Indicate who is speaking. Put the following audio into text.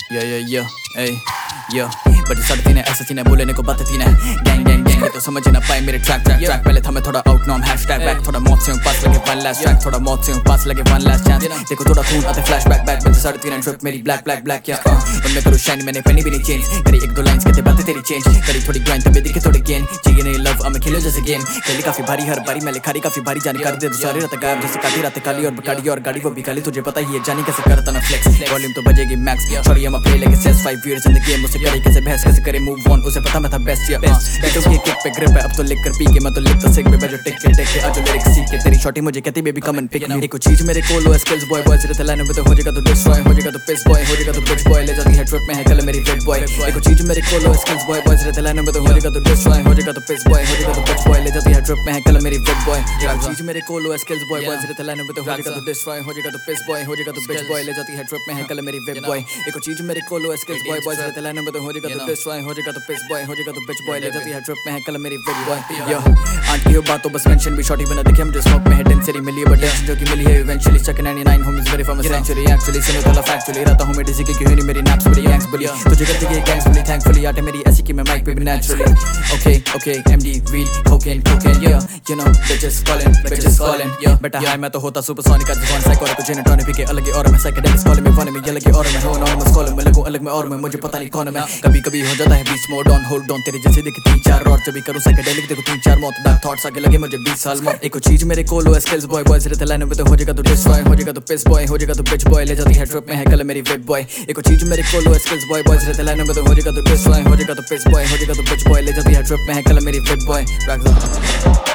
Speaker 1: but सड़ती ने ऐसा सीने बोलने को बताती ने गैंग गैंग गैंग तो समझ ना पाए मेरे ट्रैक ट्रैक पहले था मैं थोड़ा आउट नॉम हैशटैग बैक थोड़ा मौत से पास लगे वन लास्ट ट्रैक थोड़ा मौत से पास लगे वन लास्ट चांस देखो थोड़ा खून आते फ्लैशबैक बैक बट सड़ती ने ट्रिप मेरी ब्लैक ब्लैक ब्लैक या उनमें करूँ शाइन मैंने पहनी भी नहीं चेंज करी एक दो लाइंस कहते बातें तेरी चेंज करी थोड़ी ग्राइंड तबे दिखे थोड़े गेन चाहिए नहीं लव अब मैं खेलो जैसे गेम खेली काफी भारी हर बारी मैं लिखारी काफी भारी जानकारी दे दो सारी रात गायब जैसे काटी रात काली और बकाड़ी और गाड़ी वो भी काली तुझे पता ही है जानी कैसे करता ना फ्लेक्स वॉल्यूम तो बजेगी max sorry I'm a play like it says 5 years in the game उसे करे कैसे बहस कैसे करे मूव ऑन उसे पता मैं था बेस्ट या बेस्ट की किक पे ग्रिप है अब तो लिख कर पी के मैं तो लिखता सिक पे जो टेक के आज लिरिक्स सीख के तेरी शॉटी मुझे कहती baby come and pick me कुछ चीज मेरे कोल लो स्किल्स बॉय बॉय सिर्फ लाइन में तो हो जाएगा तो डिस्ट्रॉय हो जाएगा तो पिस बॉय हो जाएगा तो बिच बॉय ले जाती है ट्रिप में है कल मेरी बिग बॉय कुछ चीज मेरे कोल लो स्किल्स बॉय बॉय सिर्फ लाइन में तो हो जाएगा तो डिस्ट्रॉय हो जाएगा तो पिस बॉय हो जाएगा तो बिच बॉय ले जाती है ट्रिप में है कल मेरी बिग बॉय चीज मेरे कोल लो स्किल्स बॉय बॉय सिर्फ लाइन में तो हो जाएगा तो डिस्ट्रॉय हो जाएगा तो पिस बॉय हो जाएगा तो बिच बॉय ले जाती है ट्रिप में है कल मेरी बिग बॉय एक चीज मेरे कोल लो स्किल्स बॉय बॉय सिर्फ लाइन में तो हो जाएगा तो डिस्ट्रॉय हो जाएगा तो पिस बॉय हो जाएगा तो बिच बॉय ले जाती है ट्रिप में है कल मेरी बिग बॉय यो आंटी हो बातों बस मेंशन भी शॉटी बना दिखे मुझे स्मोक में हेडन सेरी मिली है बट जो कि मिली है eventually check 99 homes very famous century actually सुनो तो फैक्चुअली रहता हूं मैं डिजी की क्यों नहीं मेरी नैप्स बड़ी गैंग्स बड़ी तुझे करती है गैंग्स बड़ी थैंकफुली आटे मेरी ऐसी कि मैं माइक पे भी naturally okay MD weed cocaine yeah you know bitches falling या बेटा हाय मैं तो होता सुपरसोनिक आज कौन साइको को जेनेटोनिक भी के अलग और मैं साइकेडेलिक्स कॉल में वन में ये लगे और मैं हूं एनोनिमस कॉल में लगूं अलग में और मैं मुझे पता नहीं कौन मैं कभी हो जाता है beach mode on hold on तेरे जैसे दिखे 3-4 और जब भी करूं साइकेडेलिक देखो 3-4 मौत डार्क थॉट्स आगे लगे मुझे 20 साल मौत एक चीज मेरे कोल लो स्किल्स बॉय बॉय सिर्फ लाइन में तो हो जाएगा तो डिस्ट्रॉय हो जाएगा तो पिस बॉय हो जाएगा तो बिच बॉय ले जाती है ट्रिप में है कल मेरी बिग बॉय एक चीज मेरे कोल लो स्किल्स बॉय बॉय सिर्फ लाइन में तो हो जाएगा तो डिस्ट्रॉय हो जाएगा तो पिस बॉय हो जाएगा तो बिच बॉय ले जाती है ट्रिप में है कल मेरी बिग बॉय